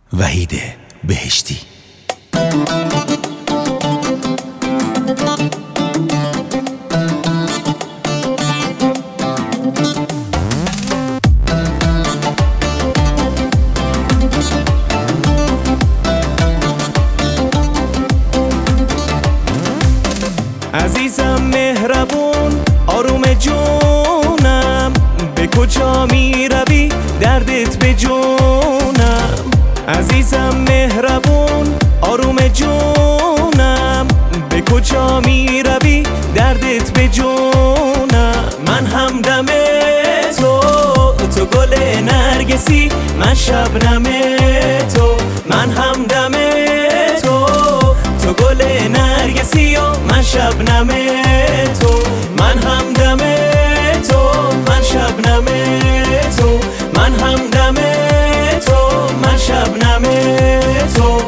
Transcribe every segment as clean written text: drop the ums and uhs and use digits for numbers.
وحید بهشتی. عزیزم مهربون آروم جونم، به کجا می روی دردت به جونم. عزیزم مهربون آروم جونم، به کجا می روی دردت به جونم. من همدم تو گل نرگسی، من شبنم تو. من همدم تو گل نرگسی و من شبنم تو. من همدم تو، من شبنم تو. من همدم تو، من شبنم تو.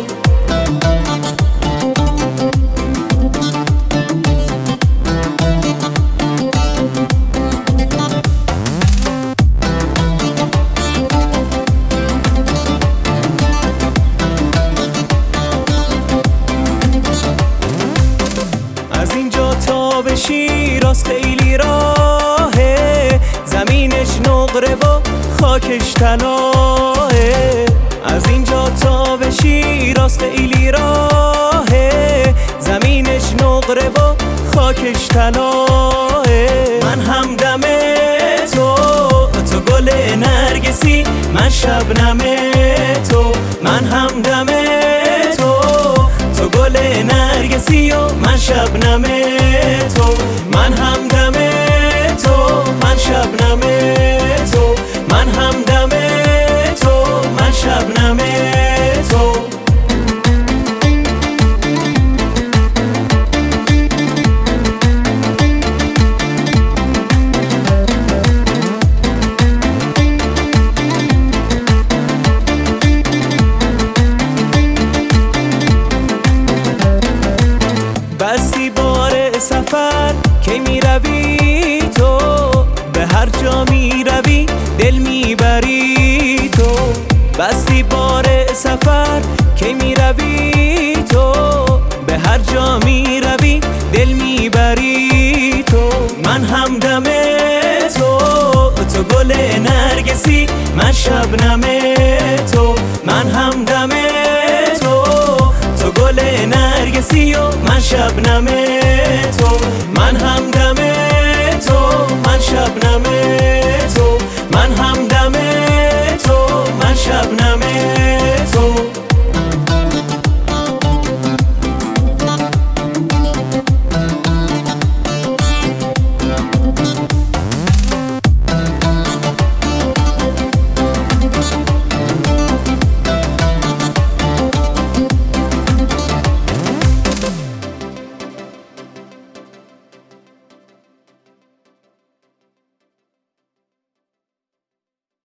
از اینجا تا به شیراز خیلی راهه، زمینش نقره و خاکش طلاه. از اینجا تا به شیراز خیلی راهه، زمینش نقره و خاکش طلاه. من همدم تو گل نرگسی، من شبنم تو. من همدم تو گل نرگسی و من شبنم تو. من همدم تو، من شبنم تو. من همدم تو، من شبنم تو. بستی بار سفر که می روی تو، به هر جا می روی دل می بری تو. بستی بار سفر که می روی تو، به هر جا می روی دل می بری تو. من همدم تو گل نرگسی، من شبنم تو. من همدم تو گل نرگسی و من شبنم تو. من همدم تو، من شبنم تو. من همدم